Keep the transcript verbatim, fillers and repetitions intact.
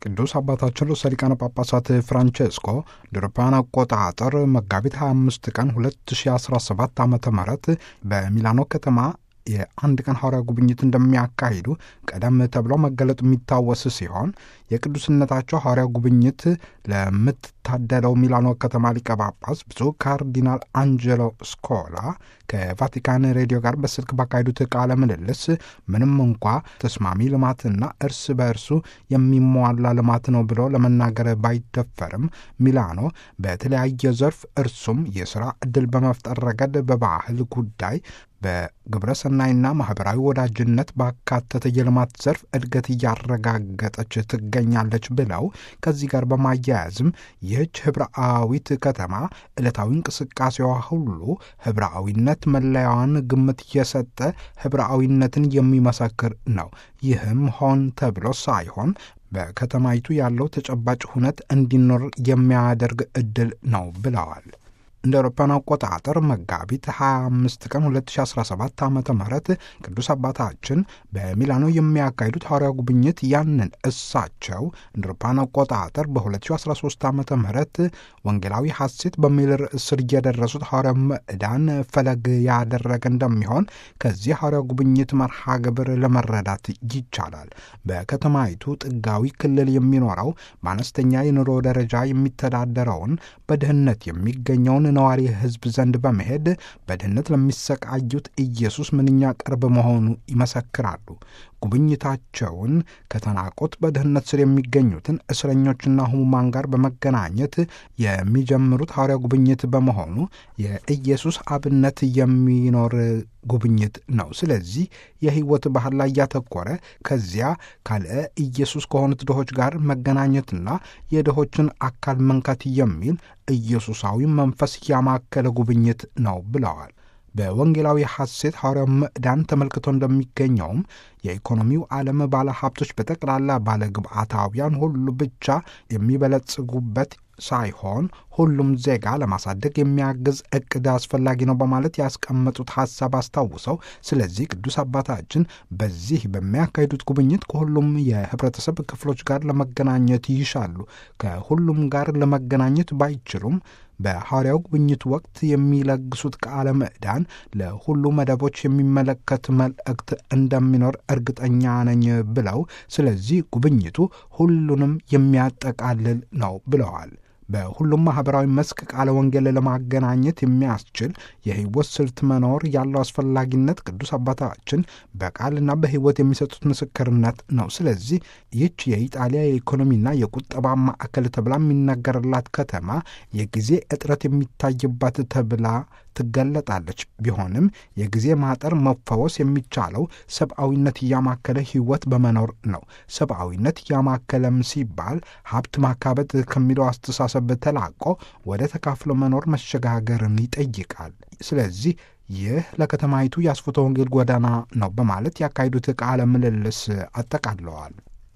ቅዱስ አባታችን ርዕሰ ሊቃነ ጳጳሳት ፍራንቼስኮ አውሮፓውያን አቆጣጠር መጋቢት ሃያ አምስት ቀን ሁለት ሺህ አስራ ሰባት ዓመተ ምህረት በሚላኖ ከተማ የአንድ ቀን ሐዋርያ ጉብኝት እንደሚያካሂዱ ቀደም ተብሎ መገለጡ የሚታወስ ሲሆን የቅዱስነታቸው ሐዋርያ ጉብኝት ለምትታደለው ሚላኖ ከተማ ሊቀ ጳጳስ ብፁዕ ካርዲናል አንጀሎ ስኮላ ከቫቲካን ሬዲዮ ጋር በስልክ ባካሄዱት ቃለ ምልልስ ምንም እንኳ ተስማሚ ልማትና እርስ በእርሱ የሚሟላ ልማት ነው ብሎ ለመናገር ባይደፈርም ሚላኖ በተለያየ ዘርፍ እርሱም የሥራ ዕድል በመፍጠር ረገድ በባህል ጉዳይ በግብረ ሰናይና ማኅበራዊ ወዳጅነት ባካተተ የልማት ዘርፍ እድገት እያረጋገጠች ትገኛለች ብለው ከዚህ ጋር በማያያዝም ይህች ኅብረአዊት ከተማ ዕለታዊ እንቅስቃሴዋ ሁሉ ኅብረአዊነት መለያዋን ግምት የሰጠ ኅብረአዊነትን የሚመሰክር ነው። ይህም ሆን ተብሎ ሳይሆን በከተማይቱ ያለው ተጨባጭ ሁነት እንዲኖር የሚያደርግ ዕድል ነው ብለዋል። እንደ አውሮፓውያን አቆጣጠር መጋቢት ሃያ አምስት ቀን ሁለት ሺህ አስራ ሰባት ዓመተ ምህረት ቅዱስ አባታችን በሚላኖ የሚያካሂዱት ሐዋርያ ጉብኝት ያንን እሳቸው እንደ አውሮፓውያን አቆጣጠር በሁለት ሺህ አስራ ሦስት ዓመተ ምህረት ወንጌላዊ ሐሴት በሚል ርዕስ ስር የደረሱት ሐዋርያ ምዕዳን ፈለግ ያደረገ እንደሚሆን ከዚህ ሐዋርያ ጉብኝት መርሃ ግብር ለመረዳት ይቻላል። በከተማይቱ ጥጋዊ ክልል የሚኖረው በአነስተኛ የኑሮ ደረጃ የሚተዳደረውን በድህነት የሚገኘውን ነዋሪ ሕዝብ ዘንድ በመሄድ በድህነት ለሚሰቃዩት ኢየሱስ ምንኛ ቅርብ መሆኑ ይመሰክራሉ። ጉብኝታቸውን ከተናቁት በድህነት ስር የሚገኙትን እስረኞችና ሕሙማን ጋር በመገናኘት የሚጀምሩት ሐዋርያ ጉብኝት በመሆኑ የኢየሱስ አብነት የሚኖር ጉብኝት ነው። ስለዚህ የሕይወት ባህል ላይ ያተኮረ ከዚያ ካልእ ኢየሱስ ከሆኑት ድሆች ጋር መገናኘትና የድሆችን አካል መንካት የሚል ኢየሱሳዊ መንፈስ ያማከለ ጉብኝት ነው ብለዋል። በወንጌላዊ ሐሴት ሐዋርያው ምዕዳን ተመልክቶ እንደሚገኘውም የኢኮኖሚው ዓለም ባለ ሀብቶች በጠቅላላ ባለ ግብዓታውያን ሁሉ ብቻ የሚበለጽጉበት ሳይሆን ሁሉም ዜጋ ለማሳደግ የሚያግዝ ዕቅድ አስፈላጊ ነው በማለት ያስቀመጡት ሐሳብ አስታውሰው፣ ስለዚህ ቅዱስ አባታችን በዚህ በሚያካሂዱት ጉብኝት ከሁሉም የህብረተሰብ ክፍሎች ጋር ለመገናኘት ይሻሉ። ከሁሉም ጋር ለመገናኘት ባይችሉም በሐዋርያው ጉብኝት ወቅት የሚለግሱት ቃለ ምዕዳን ለሁሉ መደቦች የሚመለከት መልእክት እንደሚኖር እርግጠኛ ነኝ ብለው፣ ስለዚህ ጉብኝቱ ሁሉንም የሚያጠቃልል ነው ብለዋል። በሁሉም ማኅበራዊ መስክ ቃለ ወንጌል ለማገናኘት የሚያስችል የሕይወት ስልት መኖር ያለው አስፈላጊነት ቅዱስ አባታችን በቃልና በሕይወት የሚሰጡት ምስክርነት ነው። ስለዚህ ይህች የኢጣሊያ የኢኮኖሚና የቁጠባ ማዕከል ተብላ የሚነገርላት ከተማ የጊዜ እጥረት የሚታይባት ተብላ ትገለጣለች። ቢሆንም የጊዜ ማጠር መፈወስ የሚቻለው ሰብአዊነት ያማከለ ሕይወት በመኖር ነው። ሰብአዊነት ያማከለም ሲባል ሀብት ማካበት ከሚለው አስተሳሰብ ተላቆ ወደ ተካፍሎ መኖር መሸጋገርን ይጠይቃል። ስለዚህ ይህ ለከተማይቱ የአስፎተ ወንጌል ጎዳና ነው በማለት ያካሄዱት ቃለ ምልልስ አጠቃለዋል።